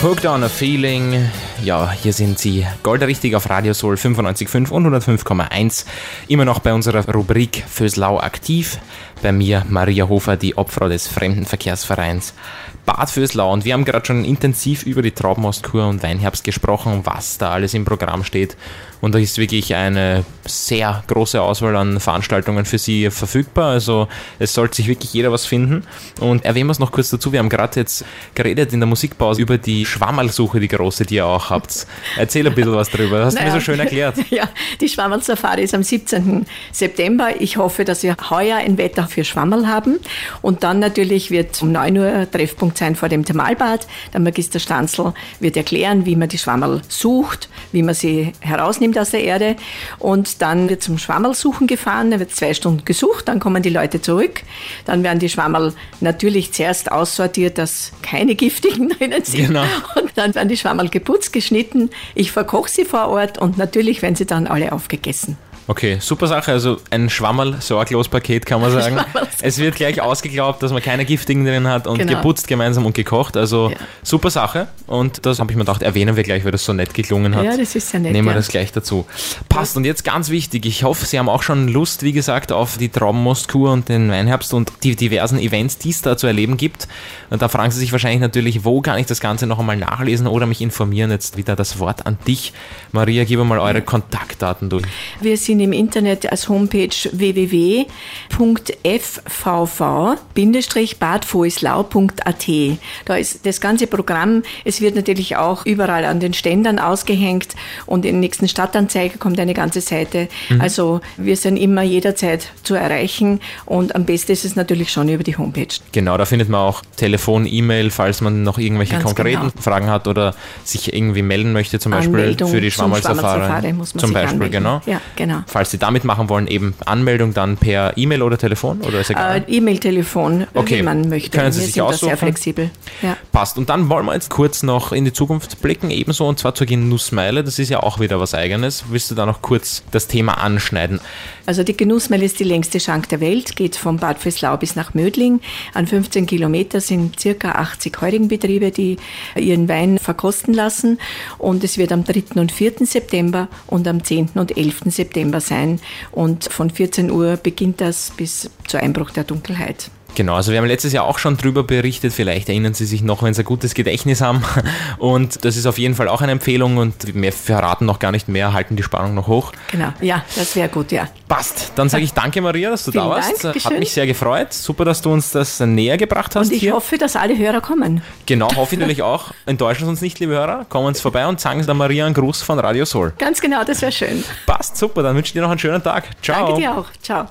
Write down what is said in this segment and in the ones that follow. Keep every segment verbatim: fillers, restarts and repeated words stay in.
Hooked on a Feeling. Ja, hier sind Sie goldrichtig auf Radio Soul fünfundneunzig Komma fünf und hundertfünf Komma eins. Immer noch bei unserer Rubrik Vöslau aktiv. Bei mir Maria Hofer, die Obfrau des Fremdenverkehrsvereins Bad Vöslau. Und wir haben gerade schon intensiv über die Traubenmostkur und Weinherbst gesprochen, was da alles im Programm steht. Und da ist wirklich eine sehr große Auswahl an Veranstaltungen für Sie verfügbar. Also es sollte sich wirklich jeder was finden. Und erwähnen wir es noch kurz dazu. Wir haben gerade jetzt geredet in der Musikpause über die Schwammerlsuche, die große, die ihr auch habt. Erzähl ein bisschen was drüber. Das hast naja, du mir so schön erklärt. Ja, die Schwammerl-Safari ist am siebzehnten September. Ich hoffe, dass wir heuer ein Wetter für Schwammerl haben. Und dann natürlich wird um neun Uhr Treffpunkt sein vor dem Thermalbad. Der Magister Stanzl wird erklären, wie man die Schwammerl sucht, wie man sie herausnimmt aus der Erde. Und dann wird zum Schwammerlsuchen gefahren. Da wird zwei Stunden gesucht, dann kommen die Leute zurück. Dann werden die Schwammerl natürlich zuerst aussortiert, dass keine giftigen drinnen sind. Genau. Und dann werden die Schwammerl geputzt, geschnitten. Ich verkoche sie vor Ort und natürlich werden sie dann alle aufgegessen. Okay, super Sache. Also ein Schwammerl-Sorglos-Paket kann man sagen. Es wird gleich ausgeglaubt, dass man keine giftigen drin hat und genau. Geputzt gemeinsam und gekocht. Also ja. Super Sache. Und das habe ich mir gedacht, erwähnen wir gleich, weil das so nett geklungen hat. Ja, das ist ja nett. Nehmen wir ja. das gleich dazu. Passt. Und jetzt ganz wichtig, ich hoffe, Sie haben auch schon Lust, wie gesagt, auf die Traubenmostkur und den Weinherbst und die diversen Events, die es da zu erleben gibt. Und da fragen Sie sich wahrscheinlich natürlich, wo kann ich das Ganze noch einmal nachlesen oder mich informieren? Jetzt wieder das Wort an dich. Maria, gib mal eure ja. Kontaktdaten durch. Wir sind im Internet als Homepage w w w punkt f v v Bindestrich bad vöslau punkt a t. Da ist das ganze Programm. Es wird natürlich auch überall an den Ständern ausgehängt und in der nächsten Stadtanzeiger kommt eine ganze Seite. Mhm. Also wir sind immer jederzeit zu erreichen und am besten ist es natürlich schon über die Homepage. Genau, da findet man auch Telefon, E-Mail, falls man noch irgendwelche Ganz konkreten genau. Fragen hat oder sich irgendwie melden möchte, zum Beispiel Anmeldung für die Schwammerl-Safari. Muss man zum sich Beispiel, anmelden. genau. Ja, genau. Falls Sie damit machen wollen, eben Anmeldung dann per E-Mail oder Telefon? Oder ist egal? Äh, E-Mail, Telefon, okay. wie man möchte. Können Sie Wir sich sind aussuchen? da sehr flexibel. Ja. Passt. Und dann wollen wir jetzt kurz noch in die Zukunft blicken, ebenso, und zwar zur Genussmeile. Das ist ja auch wieder was Eigenes. Willst du da noch kurz das Thema anschneiden? Also die Genussmeile ist die längste Schank der Welt, geht von Bad Vöslau bis nach Mödling. An fünfzehn Kilometer sind circa achtzig Heurigenbetriebe, die ihren Wein verkosten lassen. Und es wird am dritten und vierten September und am zehnten und elften September sein. Und von vierzehn Uhr beginnt das bis zu Einbruch der Dunkelheit. Genau, also wir haben letztes Jahr auch schon drüber berichtet, vielleicht erinnern Sie sich noch, wenn Sie ein gutes Gedächtnis haben, und das ist auf jeden Fall auch eine Empfehlung und wir verraten noch gar nicht mehr, halten die Spannung noch hoch. Genau, ja, das wäre gut, ja. Passt, dann sage ich danke Maria, dass du Vielen da warst, Dank, hat mich sehr gefreut, super, dass du uns das näher gebracht hast. Und ich hier. hoffe, dass alle Hörer kommen. Genau, hoffe ich natürlich auch, enttäuschen Sie uns nicht, liebe Hörer, kommen uns vorbei und sagen Sie der Maria einen Gruß von Radio Soul. Ganz genau, das wäre schön. Passt, super, dann wünsche ich dir noch einen schönen Tag. Ciao. Danke dir auch, ciao.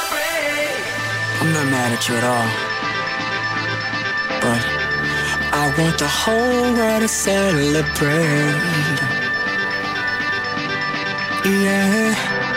You at all, but I want the whole world to celebrate. Yeah.